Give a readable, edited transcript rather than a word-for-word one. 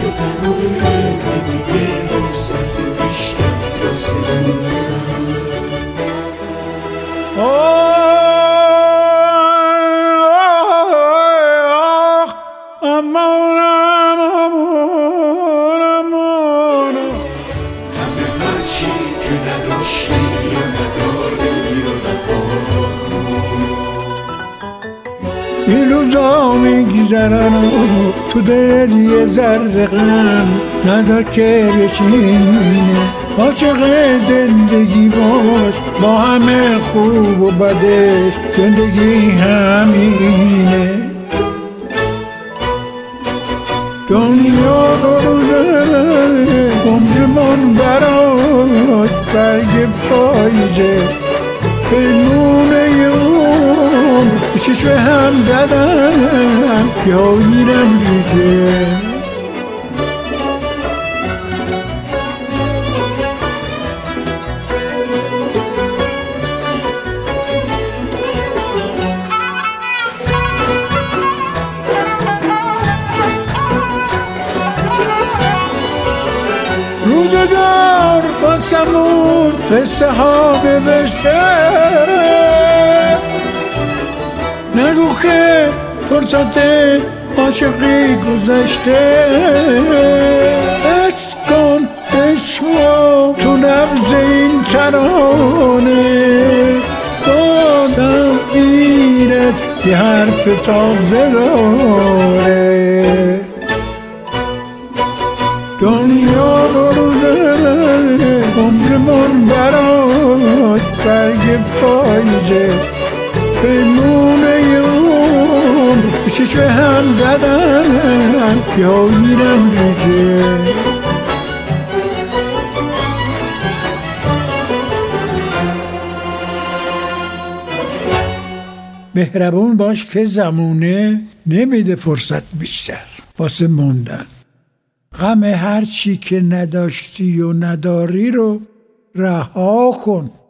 زمانه نمیده فرصت بیشتر واسه همه هرچی که نداشتی یا نداری یا رها کن. این روزا میگذرن و تو دلت یه ذره غم نذار که بشینه. عاشق زندگی باش با همه خوب و بدش، زندگی همینه. دنیا روزه عمرمون براش برگ پاییزه، پیمونه عمر پیشش به هم زدم یا میرم ریزه. روزگار باسمون قصه ها بوشته، نگو که فرصت عاشقی گذشته. عشق کن عشقا تو نبض این ترانه، دادم ایرت یه حرف تازه داره. دنیا روزه عمرمون براش برگ پاییزه، پیمونه عمر پیشش به هم زدم یا میرم ریزه. مهربون باش که زمونه نمیده فرصت بیشتر واسه موندن. غم هر چی که نداشتی و نداری رو رها کن.